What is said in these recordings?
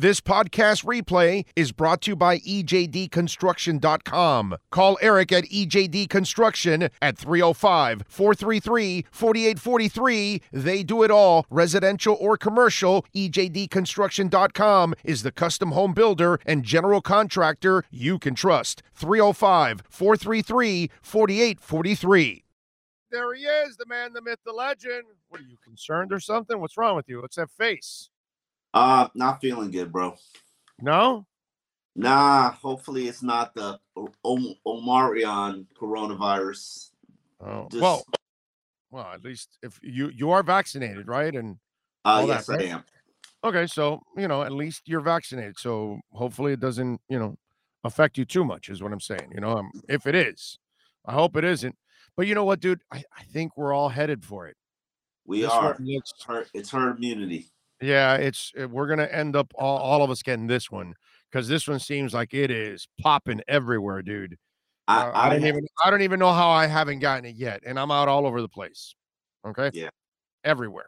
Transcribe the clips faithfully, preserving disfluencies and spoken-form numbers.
This podcast replay is brought to you by E J D construction dot com. Call Eric at E J D Construction at three oh five, four three three, four eight four three. They do it all, residential or commercial. E J D construction dot com is the custom home builder and general contractor you can trust. three oh five, four three three, four eight four three. There he is, the man, the myth, the legend. What, are you concerned or something? What's wrong with you? What's that face? Uh, not feeling good, bro. No? Nah, hopefully it's not the o- Omarion coronavirus. Oh, Just, well, well, at least if you you are vaccinated, right? And uh, all yes, that, right? I am. Okay, so, you know, at least you're vaccinated. So hopefully it doesn't, you know, affect you too much is what I'm saying. You know, um, if it is, I hope it isn't. But you know what, dude? I, I think we're all headed for it. We This are. one looks, Herd, it's herd immunity. yeah, it's it, we're gonna end up all, all of us getting this one because this one seems like it is popping everywhere, dude. I, Uh, I I don't ha- even I don't even know how I haven't gotten it yet, and I'm out all over the place. Okay, Yeah. everywhere.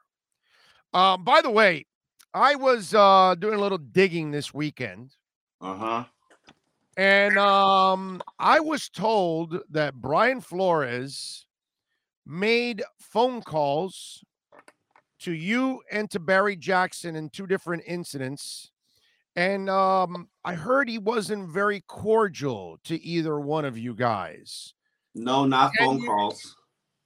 Um, by the way, I was uh doing a little digging this weekend, Uh-huh. and um, I was told that Brian Flores made phone calls to you and to Barry Jackson in two different incidents. And um, I heard he wasn't very cordial to either one of you guys. No, not Can phone you- calls.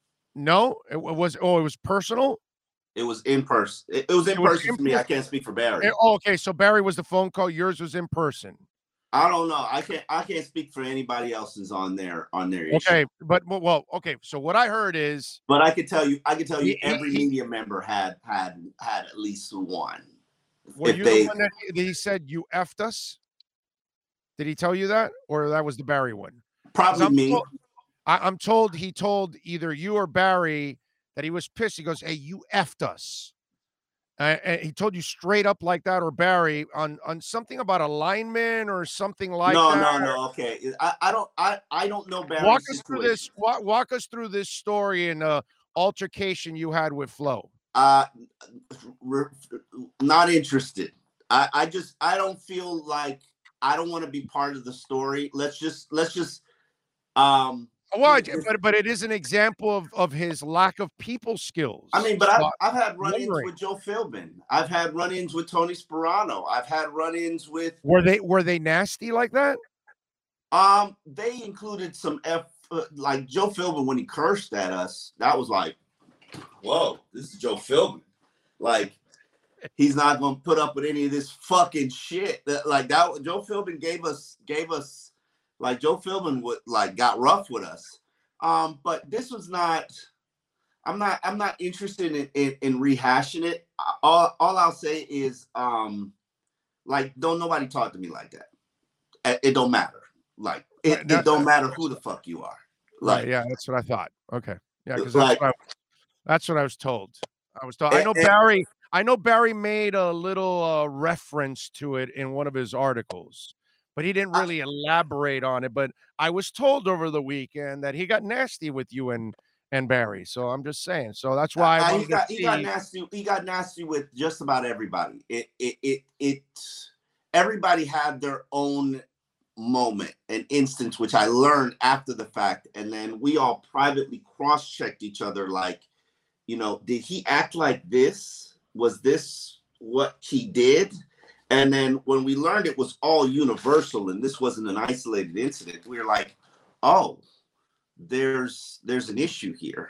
No, it wa- was. Oh, it was personal. It was in person. It, it was in It was person in for me. I person. can't speak for Barry. Eh, oh, okay, so Barry was the phone call. Yours was in person. I don't know. I can't. I can't speak for anybody else's on their on their issue. Okay, but well, well, okay. So what I heard is, But I can tell you. I can tell you. He- he- Every he- media member had had had at least one. were If you they- the one that he, that he said you effed us? Did he tell you that, or that was the Barry one? 'Cause Probably I'm me. told- I, I'm told he told either you or Barry that he was pissed. He goes, "Hey, you effed us." Uh, and he told you straight up like that, or Barry on on something about a lineman or something like no, that. no, no. Okay, I, I don't. I, I don't know Barry's Walk us through situation. this. Walk, walk us through this story and uh, altercation you had with Flo. Uh, re- not interested. I, I just. I don't feel like I don't want to be part of the story. Let's just. Let's just. Um. Well, just- but but it is an example of, of his lack of people skills. I mean, but I've, So, I've had run-ins wondering. with Joe Philbin. I've had run-ins with Tony Sperano. I've had run-ins with. were they were they nasty like that? Um, they included some F, uh, like Joe Philbin when he cursed at us. That was like, whoa, this is Joe Philbin. Like, he's not gonna put up with any of this fucking shit. That like that. Joe Philbin gave us gave us like Joe Philbin would like got rough with us. Um, but this was not. I'm not. I'm not interested in in, in rehashing it. All all I'll say is, um, like, don't nobody talk to me like that. It, it don't matter. Like, it, Right, that- it don't matter who the fuck you are. Like, Right, yeah, that's what I thought. Okay, yeah, because Like- that's what I, that's what I was told. I was told. I And- know and- Barry. I know Barry made a little uh, reference to it in one of his articles, but he didn't I- really elaborate on it. But I was told over the weekend that he got nasty with you and and Barry. So I'm just saying. So that's why I Uh, wanted he got to he got see. nasty. He got nasty with just about everybody. It it it it. Everybody had their own moment, an instance, which I learned after the fact, and then we all privately cross-checked each other. Like, you know, did he act like this? Was this what he did? And then when we learned it was all universal and this wasn't an isolated incident, we were like, oh, there's there's an issue here.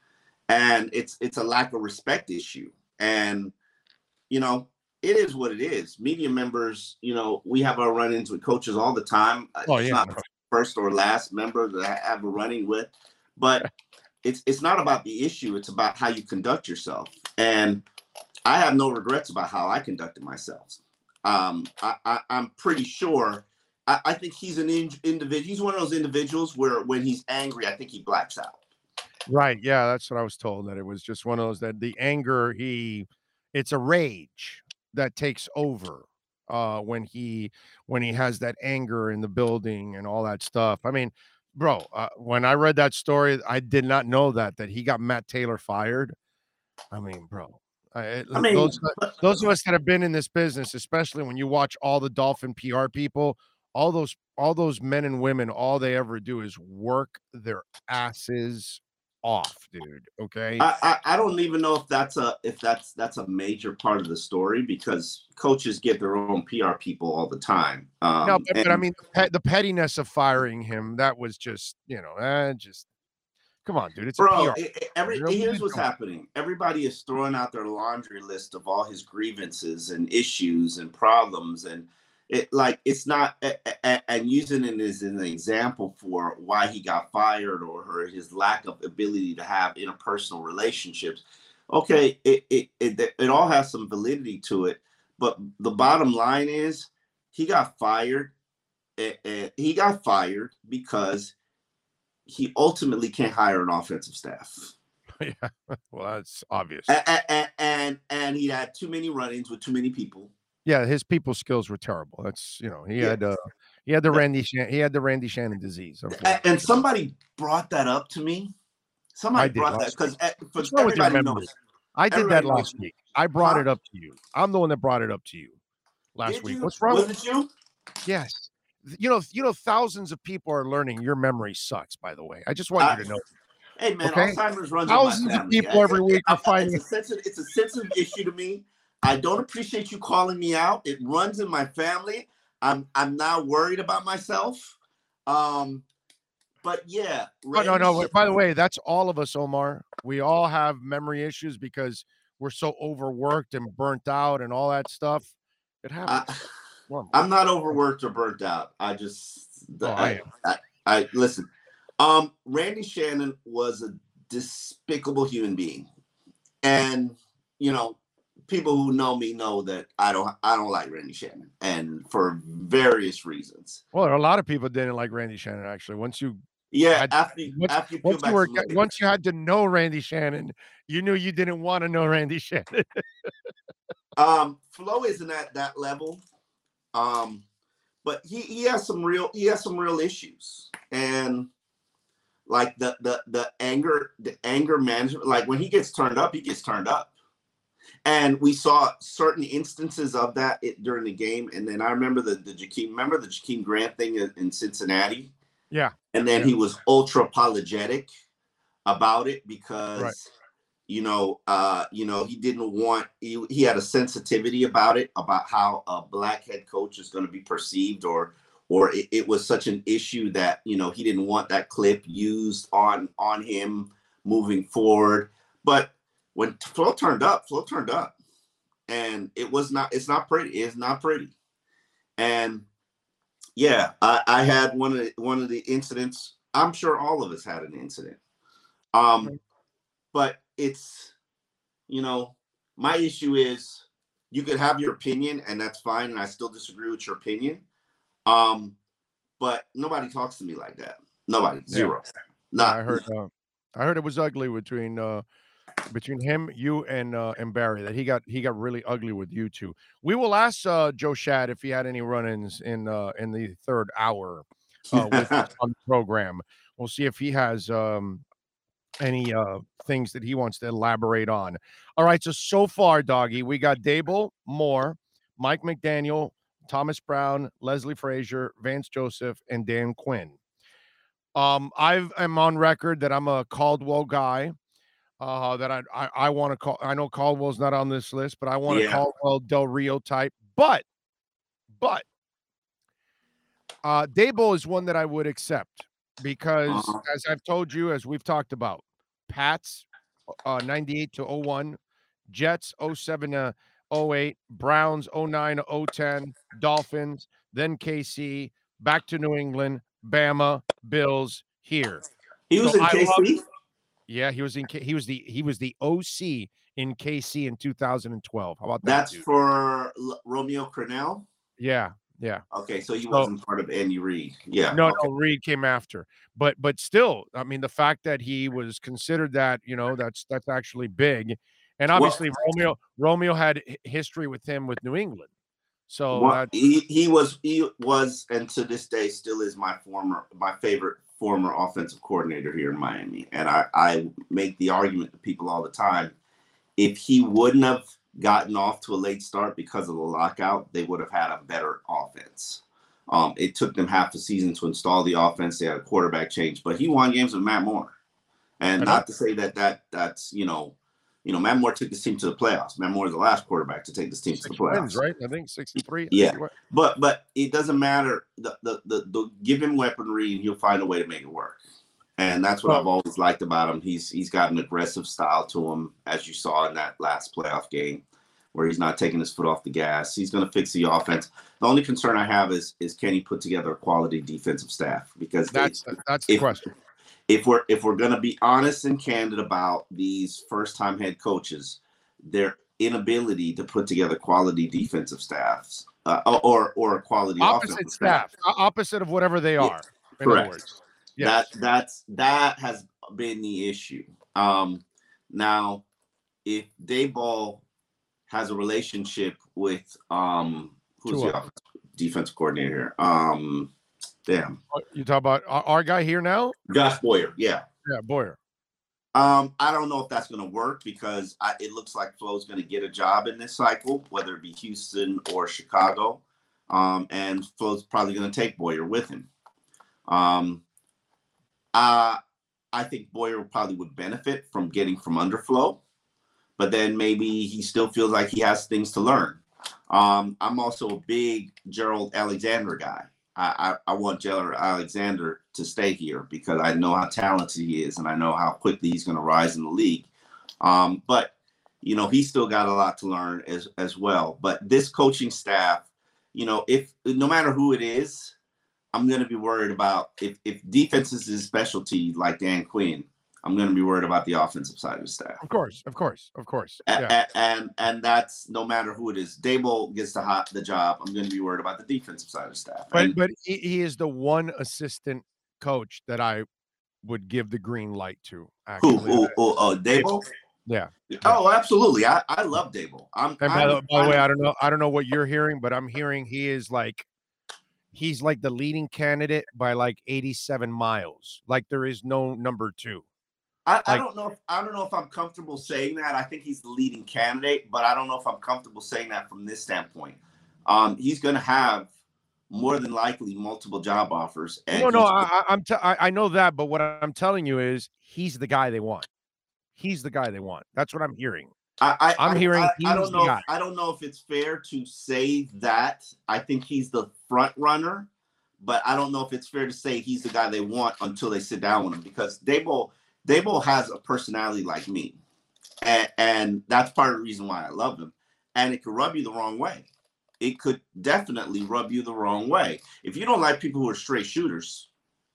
And it's it's a lack of respect issue. And, you know, it is what it is. Media members, you know, we have our run-ins with coaches all the time. Oh, It's yeah, not no. the first or last member that I have a run-in with. But it's it's not about the issue. It's about how you conduct yourself. And I have no regrets about how I conducted myself. Um, I, I, I'm pretty sure. I, I think he's an in, individual. He's one of those individuals where when he's angry, I think he blacks out. Right. Yeah, that's what I was told. That it was just one of those that the anger he, it's a rage that takes over uh, when he when he has that anger in the building and all that stuff. I mean, bro, uh, when I read that story, I did not know that that he got Matt Taylor fired. I mean, bro, I, I mean, those but, those of us that have been in this business, especially when you watch all the Dolphin P R people, all those all those men and women, all they ever do is work their asses off, dude. Okay. I, I I don't even know if that's a if that's that's a major part of the story because coaches get their own P R people all the time. No, Um, but, but I and mean, the, pet, the pettiness of firing him, that was just, you know, uh, just come on, dude. It's a bro, P R. it, it- every You know, what are here's you what's doing? happening. Everybody is throwing out their laundry list of all his grievances and issues and problems, and it like it's not a- a- and using it as an example for why he got fired or her, his lack of ability to have interpersonal relationships. Okay, it it, it it all has some validity to it, but the bottom line is he got fired. eh, eh, He got fired because he ultimately can't hire an offensive staff. Yeah. Well, that's obvious. And, and, and, and he had too many run-ins with too many people. Yeah, his people skills were terrible. That's you know, he Yeah. had uh he had the Randy Shan- he had the Randy Shannon disease, And, unfortunately. and somebody brought that up to me. I Somebody did brought that last week. because for What's wrong with your everybody memory? knows. I did that Everybody knows. last week. I brought Huh? it up to you. I'm the one that brought it up to you last Did week. you? What's wrong Was with it you? Yes. You know, you know, thousands of people are learning your memory sucks, by the way. I just want Uh, you to know. hey man, Okay? Alzheimer's runs Thousands in my of family. people I, every week I, are I, it's finding a sensitive, it's a sensitive issue to me. I don't appreciate you calling me out. It runs in my family. I'm I'm now worried about myself. Um, but yeah, Oh, no, Randy no. Sh- By the way, that's all of us, Omar. We all have memory issues because we're so overworked and burnt out and all that stuff. It happens. I, Normal. I'm not overworked or burnt out. I just Oh, I I, am. I, I listen. Um, Randy Shannon was a despicable human being, and you know, people who know me know that I don't I don't like Randy Shannon, and for various reasons. Well, a lot of people didn't like Randy Shannon, actually. Once you Yeah, had after you, once after you peel once you back were some layers. once you had to know Randy Shannon, you knew you didn't wanna know Randy Shannon. Um, Flo isn't at that level. Um, but he he has some real he has some real issues, and like the the the anger the anger management. Like when he gets turned up, he gets turned up, and we saw certain instances of that it, during the game. And then I remember the the Jakeem remember the Jakeem Grant thing in, in Cincinnati, Yeah. and then Yeah. he was ultra apologetic about it Right. because you know, uh, you know, he didn't want he, he had a sensitivity about it, about how a black head coach is going to be perceived, or or it, it was such an issue that you know he didn't want that clip used on on him moving forward. But when Flo turned up, Flo turned up, and it was not. It's not pretty. It's not pretty. And yeah, I, I had one of the, one of the incidents. I'm sure all of us had an incident. Um, but it's you know, my issue is you could have your opinion and that's fine. And I still disagree with your opinion. Um, but nobody talks to me like that. Nobody, Yeah. zero. Yeah, Not, I heard uh, I heard it was ugly between uh between him, you, and uh and Barry, that he got he got really ugly with you two. We will ask uh Joe Shad if he had any run-ins in uh in the third hour uh with us on the program. We'll see if he has um any uh things that he wants to elaborate on. All right, so so far, doggy, we got Dable, Moore, Mike McDaniel, Thomas Brown, Leslie Frazier, Vance Joseph, and Dan Quinn. Um, I am on record that I'm a Caldwell guy. Uh, that I I, I want to call. I know Caldwell's not on this list, but I want a yeah. Caldwell Del Rio type. But but uh, Dable is one that I would accept because, Uh-huh. as I've told you, as we've talked about, Pats uh, ninety-eight to oh one, Jets oh seven to oh eight, Browns oh nine to oh ten, Dolphins, then K C, back to New England, Bama, Bills, here. He So was in I love. K C. Yeah, he was in. K- he was the he was the O C in K C in two thousand twelve. How about that, That's dude? for L- Romeo Crennel. Yeah, yeah. Okay, so he So wasn't part of Andy Reid. Yeah. no, Okay. no, Reed came after. But but still, I mean, the fact that he was considered that, you know, that's that's actually big. And Well, obviously Romeo Romeo had h- history with him with New England. So what that he, he was he was and to this day still is my former my favorite former offensive coordinator here in Miami. And I, I make the argument to people all the time. if he wouldn't have gotten off to a late start because of the lockout, they would have had a better offense. Um, it took them half the season to install the offense. They had a quarterback change, but he won games with Matt Moore. And not to say that that that's, you know, you know, Matt Moore took this team to the playoffs. Matt Moore is the last quarterback to take this team Six to the playoffs. Wins, right? I think sixty-three. Yeah, but but it doesn't matter. The, the the the give him weaponry and he'll find a way to make it work. And that's what well, I've always liked about him. He's he's got an aggressive style to him, as you saw in that last playoff game, where he's not taking his foot off the gas. He's going to fix the offense. The only concern I have is is can he put together a quality defensive staff? Because that's they, that's the if, question. If we're if we're going to be honest and candid about these first time head coaches, their inability to put together quality defensive staffs uh, or or a quality opposite offensive staff, staff, opposite of whatever they are. Yeah, in correct. Other words. Yes. That that's that has been the issue. Um, now, if Daboll has a relationship with um, who's Tua. the defensive coordinator here? Um, damn, you talk about our, our guy here now, Josh Boyer. Yeah, yeah, Boyer. Um, I don't know if that's going to work because I, it looks like Flo's going to get a job in this cycle, whether it be Houston or Chicago, um, and Flo's probably going to take Boyer with him. Um. Uh, I think Boyer probably would benefit from getting from under Flo, but then maybe he still feels like he has things to learn. Um, I'm also a big Gerald Alexander guy. I, I, I want Gerald Alexander to stay here because I know how talented he is and I know how quickly he's going to rise in the league. Um, but, you know, he's still got a lot to learn as, as well. But this coaching staff, you know, if no matter who it is, I'm going to be worried about if, if defense is his specialty like Dan Quinn, I'm going to be worried about the offensive side of the staff. Of course, of course, of course. Yeah. And, and and that's no matter who it is. Daboll gets the hot the job. I'm going to be worried about the defensive side of the staff. But and, but he, he is the one assistant coach that I would give the green light to. Actually. Who? Who? Oh, Daboll? Yeah. Oh, absolutely. I, I love Daboll. I'm. And by, I'm, the, by the way, I don't know. I don't know what you're hearing, but I'm hearing he is like. He's like the leading candidate by like eighty-seven miles. Like there is no number two. I, like, I don't know if I don't know if I'm comfortable saying that. I think he's the leading candidate, but I don't know if I'm comfortable saying that from this standpoint. Um, he's going to have more than likely multiple job offers. And no, no, I, I'm t- I, I know that, but what I'm telling you is he's the guy they want. He's the guy they want. That's what I'm hearing. I, I, I'm hearing. I, he's I don't know. the If, I don't know if it's fair to say that. I think he's the front runner, but I don't know if it's fair to say he's the guy they want until they sit down with him because Daboll, Daboll has a personality like me, and, and that's part of the reason why I love him. And it could rub you the wrong way. It could definitely rub you the wrong way if you don't like people who are straight shooters.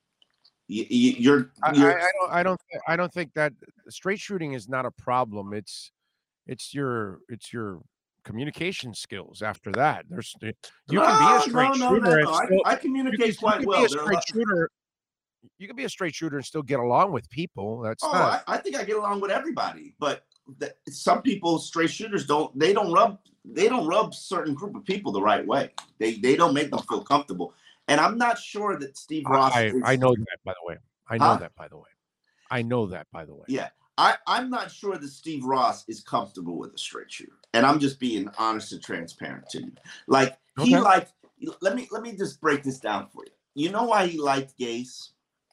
You, you, you're. you're I, I don't. I don't. I don't think that straight shooting is not a problem. It's. It's your it's your communication skills after that. There's you no, can be a straight no, no, shooter. No, no. Still, I, I communicate you can, quite you can well. Be a straight shooter. You can be a straight shooter and still get along with people. That's oh, not... I, I think I get along with everybody. But the, some people, straight shooters, don't they don't rub they don't rub certain group of people the right way. They they don't make them feel comfortable. And I'm not sure that Steve Ross. I, is, I know that by the way. I know huh? that by the way. I know that by the way. Yeah. I, I'm not sure that Steve Ross is comfortable with a straight shooter. And I'm just being honest and transparent to you. Like he okay. liked, let me let me just break this down for you. You know why he liked Gase?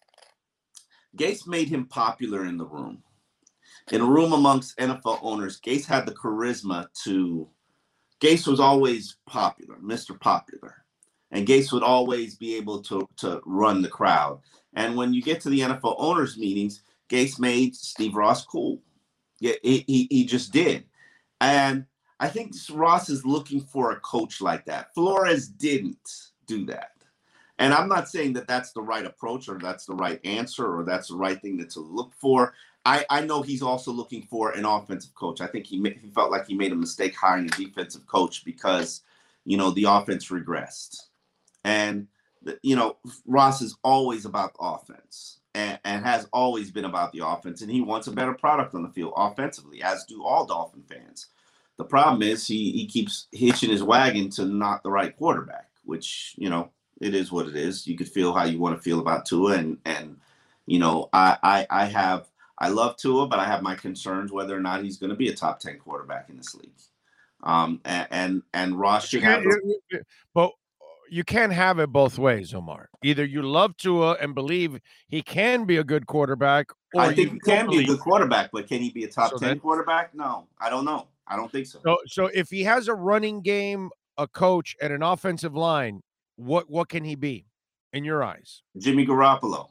Gase made him popular in the room. In a room amongst N F L owners, Gase had the charisma to, Gase was always popular, Mister Popular. And Gase would always be able to, to run the crowd. And when you get to the N F L owners meetings, Gase made Steve Ross cool. Yeah, he, he, he just did. And I think Ross is looking for a coach like that. Flores didn't do that. And I'm not saying that that's the right approach or that's the right answer or that's the right thing to, to look for. I, I know he's also looking for an offensive coach. I think he, he felt like he made a mistake hiring a defensive coach because, you know, the offense regressed. And, you know, Ross is always about offense. And, and has always been about the offense, and he wants a better product on the field offensively, as do all Dolphin fans. The problem is he he keeps hitching his wagon to not the right quarterback, which, you know, it is what it is. You could feel how you want to feel about Tua, and and you know, I I, I have I love Tua, but I have my concerns whether or not he's going to be a top ten quarterback in this league. Um, and and, and Ross should have. Those- but you can't have it both ways, Omar. Either you love Tua and believe he can be a good quarterback, or I think you he can be a believe- good quarterback, but can he be a top So ten then- quarterback? No, I don't know. I don't think so. So, so if he has a running game, a coach, and an offensive line, what what can he be in your eyes? Jimmy Garoppolo.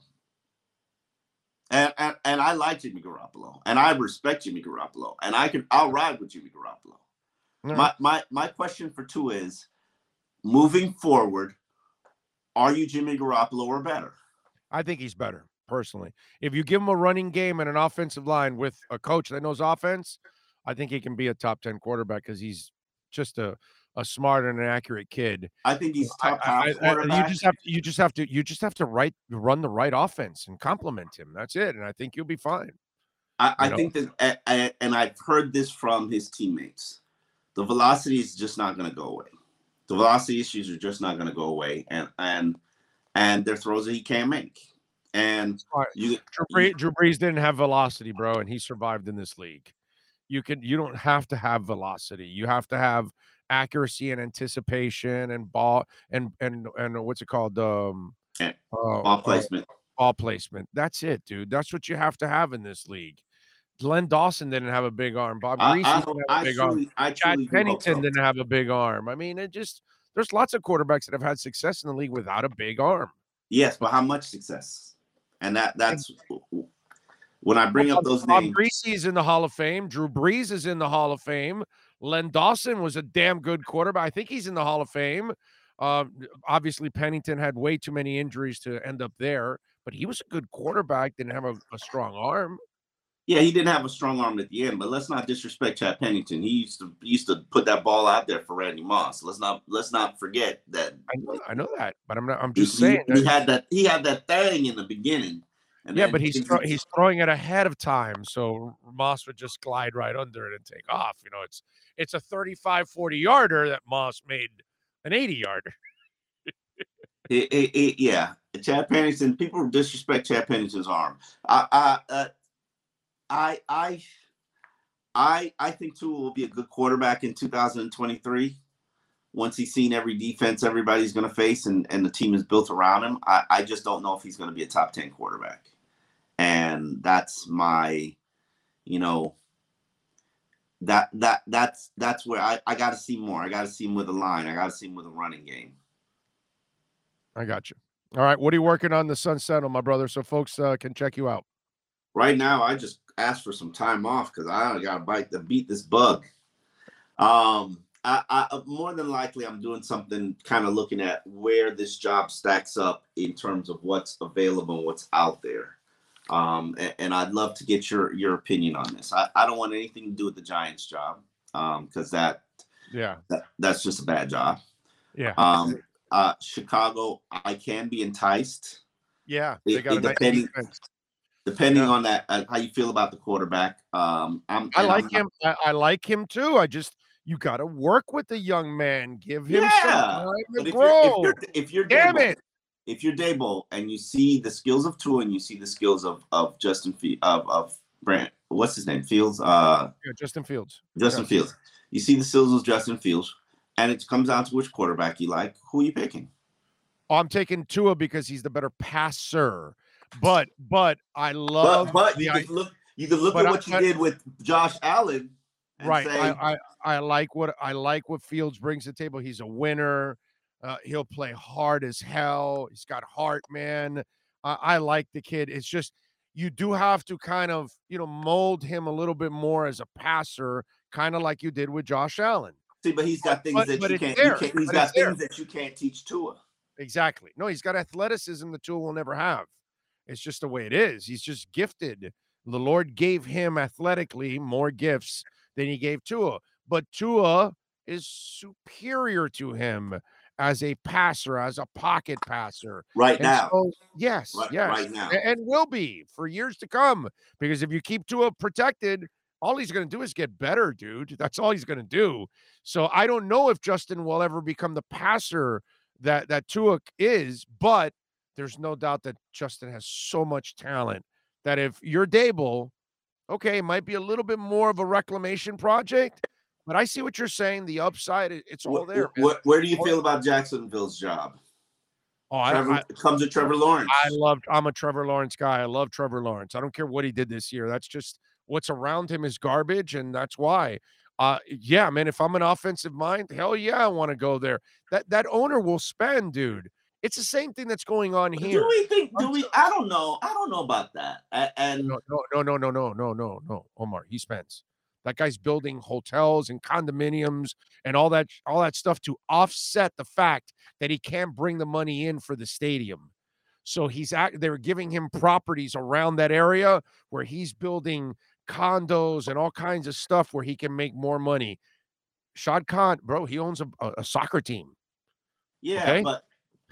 And, and and I like Jimmy Garoppolo, and I respect Jimmy Garoppolo, and I can I'll ride with Jimmy Garoppolo. Right. My my my question for Tua is, moving forward, are you Jimmy Garoppolo or better? I think he's better, personally. If you give him a running game and an offensive line with a coach that knows offense, I think he can be a top ten quarterback because he's just a, a smart and an accurate kid. I think he's top I, half I, I, quarterback. you just have to you just have to you just have to right run the right offense and compliment him. That's it, and I think you'll be fine. I, I know? think that, and, and I've heard this from his teammates, the velocity is just not going to go away. The velocity issues are just not going to go away, and and and there are throws that he can't make. And you, Drew Brees, Drew Brees didn't have velocity, bro, and he survived in this league. You can you don't have to have velocity. You have to have accuracy and anticipation and ball and and and what's it called? Um, yeah, uh, ball placement. Uh, ball placement. That's it, dude. That's what you have to have in this league. Glenn Dawson didn't have a big arm. Bob Greasy I, I, didn't have I a big truly, arm. I Chad truly Pennington so. didn't have a big arm. I mean, it just there's lots of quarterbacks that have had success in the league without a big arm. Yes, but how much success? And that that's when I bring well, up those Bob names. Greasy is in the Hall of Fame. Drew Brees is in the Hall of Fame. Len Dawson was a damn good quarterback. I think he's in the Hall of Fame. Uh, obviously, Pennington had way too many injuries to end up there, but he was a good quarterback. Didn't have a, a strong arm. Yeah, he didn't have a strong arm at the end, but let's not disrespect Chad Pennington. He used to he used to put that ball out there for Randy Moss. Let's not let's not forget that. I know, I know that, but I'm not. I'm He, just saying. he, he had that he had that thing in the beginning. And yeah, then but he's things- throw, he's throwing it ahead of time, so Moss would just glide right under it and take off. You know, it's it's a thirty-five, forty yarder that Moss made an eighty yarder. It, it, it, yeah, Chad Pennington. People disrespect Chad Pennington's arm. I, I, uh, I, I, I, I think Tua will be a good quarterback in two thousand twenty-three. Once he's seen every defense everybody's going to face, and, and the team is built around him, I, I just don't know if he's going to be a top ten quarterback. And that's my, you know, that that that's that's where I, I got to see more. I got to see him with a line. I got to see him with a running game. I got you. All right. What are you working on the Sun Sentinel, my brother, so folks uh, can check you out? Right now, I just asked for some time off because I got to bite to beat this bug. Um, I, I more than likely I'm doing something kind of looking at where this job stacks up in terms of what's available and what's out there. Um, and, and I'd love to get your your opinion on this. I, I don't want anything to do with the Giants job um, because that yeah that, that's just a bad job. Yeah. Um, uh, Chicago, I can be enticed. Yeah, they It- got it a nice depending- defense. Depending Yeah. on that, uh, how you feel about the quarterback. Um, I'm, I and like I'm not- him. I, I like him too. I just you got to work with the young man. Give him some Yeah, time but to if grow. you're, if you're if you're Damn Dable, it! if you're Dable and you see the skills of Tua and you see the skills of of Justin Fe- of of Brand, what's his name, Fields, uh, Yeah, Justin Fields. Justin Yeah. Fields. You see the skills of Justin Fields, and it comes down to which quarterback you like. Who are you picking? Oh, I'm taking Tua because he's the better passer. But but I love But but the you I- can look you can look but at I- what you but- did with Josh Allen. And right. Say, I, I I like what I like what Fields brings to the table. He's a winner. Uh, he'll play hard as hell. He's got heart, man. I, I like the kid. It's just you do have to kind of you know mold him a little bit more as a passer, kind of like you did with Josh Allen. see, but he's got things But- that but you it's can't. there. You can't he's But got it's there. things that you can't teach Tua. Exactly. No, he's got athleticism the Tua will never have. It's just the way it is. He's just gifted. The Lord gave him athletically more gifts than he gave Tua. But Tua is superior to him as a passer, as a pocket passer. Right And now, so, yes, right, yes. right now. a- And will be for years to come. Because if you keep Tua protected, all he's going to do is get better, dude. That's all he's going to do. So I don't know if Justin will ever become the passer that that Tua is, but there's no doubt that Justin has so much talent that if you're Dable, okay, it might be a little bit more of a reclamation project, but I see what you're saying. The upside, it's all there, man. What, where do you feel about Jacksonville's job? Oh, I, Trevor, I it comes to Trevor Lawrence. I loved. I'm a Trevor Lawrence guy. I love Trevor Lawrence. I don't care what he did this year. That's just what's around him is garbage, and that's why. Uh, yeah, man. If I'm an offensive mind, hell yeah, I want to go there. That that owner will spend, dude. It's the same thing that's going on here. Do we think? Do we? I don't know. I don't know about that. And no, no, no, no, no, no, no, no, Omar. He spends. That guy's building hotels and condominiums and all that, all that stuff to offset the fact that he can't bring the money in for the stadium. So he's act, they're giving him properties around that area where he's building condos and all kinds of stuff where he can make more money. Shad Khan, bro, he owns a, a soccer team. Yeah, okay? but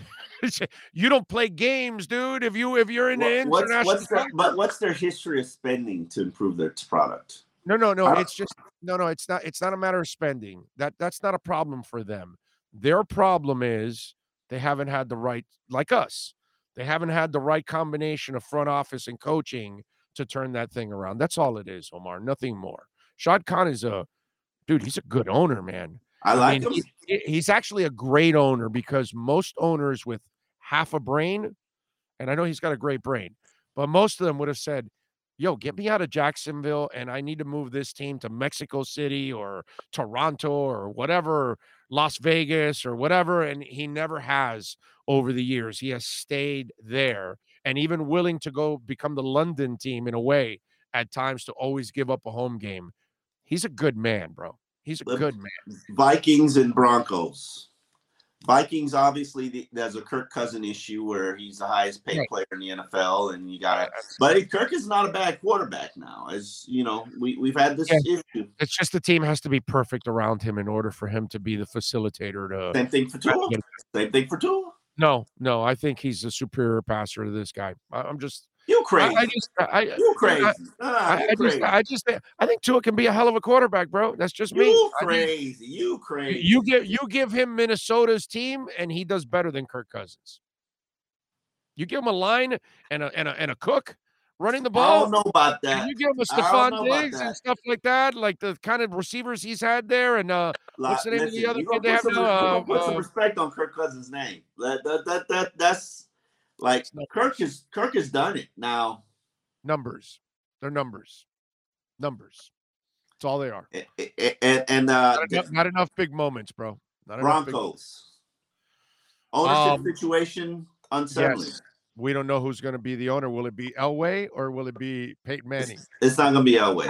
you don't play games, dude. If you if you're in what, the international, what's, what's their, but what's their history of spending to improve their product? No, no, no. It's just no, no. It's not. It's not a matter of spending. That that's not a problem for them. Their problem is they haven't had the right, like us. They haven't had the right combination of front office and coaching to turn that thing around. That's all it is, Omar. Nothing more. Shad Khan is a dude. He's a good owner, man. I like I mean, him. He, he's actually a great owner because most owners with half a brain, and I know he's got a great brain, but most of them would have said, yo, get me out of Jacksonville, and I need to move this team to Mexico City or Toronto or whatever, Las Vegas or whatever, and he never has over the years. He has stayed there and even willing to go become the London team in a way at times to always give up a home game. He's a good man, bro. He's a The good man. Vikings and Broncos. Vikings, obviously, the, there's a Kirk Cousin issue where he's the highest paid Right. player in the N F L, and you got to. But Kirk is not a bad quarterback now, as you know. We we've had this Yeah. issue. It's just the team has to be perfect around him in order for him to be the facilitator to. Same thing for Tua. Same thing for Tua. No, no, I think he's a superior passer to this guy. I, I'm just. You crazy? I, I just. I, you crazy? I, ah, I, you I crazy. just. I just. I think Tua can be a hell of a quarterback, bro. That's just me. You I think- crazy? You crazy? You give you give him Minnesota's team, and he does better than Kirk Cousins. You give him a line and a and a and a cook running the I ball. don't know about that. And you give him a I don't Stephon know about Diggs that. and stuff like that, like the kind of receivers he's had there. And uh, what's the name Listen, of the other you kid gonna they put have some, now? you gonna Uh, put some uh, respect on Kirk Cousins' name. That, that, that, that that's like Kirk is Kirk has done it now. numbers. They're numbers. Numbers. That's all they are. And, and uh, Not enough, not enough big moments, bro. Not enough big- Broncos ownership Um, situation unsettling. Yes. We don't know who's going to be the owner. Will it be Elway or will it be Peyton Manning? It's not gonna be Elway.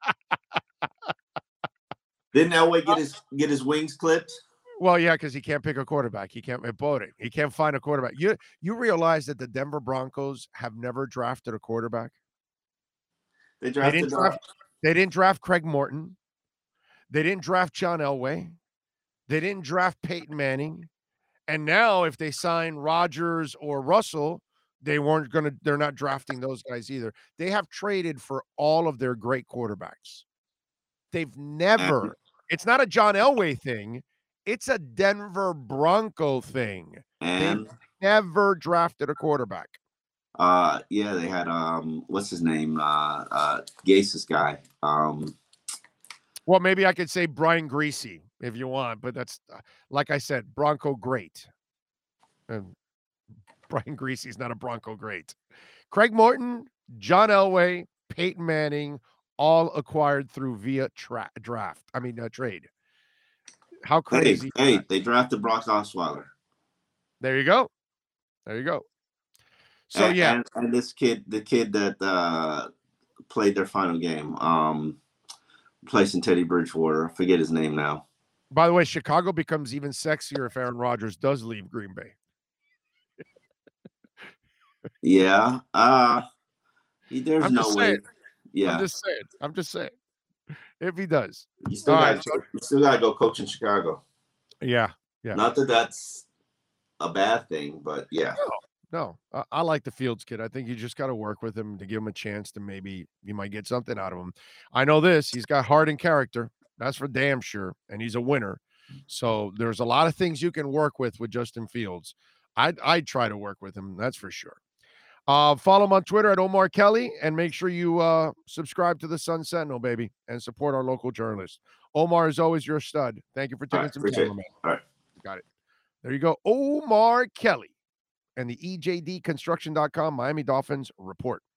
Didn't Elway get his get his wings clipped? Well, yeah, because he can't pick a quarterback. He can't vote it. He can't find a quarterback. You you realize that the Denver Broncos have never drafted a quarterback? They They drafted. didn't uh, draft, they didn't draft Craig Morton. They didn't draft John Elway. They didn't draft Peyton Manning. And now if they sign Rodgers or Russell, they weren't going to, they're not drafting those guys either. They have traded for all of their great quarterbacks. They've never, it's not a John Elway thing. It's a Denver Bronco thing. and Never drafted a quarterback. uh, yeah, they had um, what's his name? Uh, uh, Gase's guy. Um, Well, maybe I could say Brian Greasy if you want, but that's, like I said, Bronco great. And Brian Greasy's not a Bronco great. Craig Morton, John Elway, Peyton Manning, all acquired through via tra- draft. I mean, uh, trade. How hey, crazy. hey, they drafted Brock Osweiler. There you go. There you go. So, and, yeah. and, and this kid, the kid that uh, played their final game, um, placing Teddy Bridgewater. I forget his name now. By the way, Chicago becomes even sexier if Aaron Rodgers does leave Green Bay. Yeah. Uh, he, there's I'm no just way. saying. Yeah. I'm just saying. I'm just saying. If he does. You still All got right, to you still got to go coach in Chicago. Yeah. Yeah. Not that that's a bad thing, but yeah. No, I, I like the Fields kid. I think you just got to work with him to give him a chance to maybe you might get something out of him. I know this. He's got heart and character. That's for damn sure. And he's a winner. So there's a lot of things you can work with with Justin Fields. I'd, I'd try to work with him. That's for sure. Uh, follow him on Twitter at Omar Kelly, and make sure you uh, subscribe to the Sun Sentinel, baby, and support our local journalists. Omar, as always, you're a stud. Thank you for taking right, some time, man. All right. Got it. There you go. Omar Kelly and the E J D construction dot com Miami Dolphins report.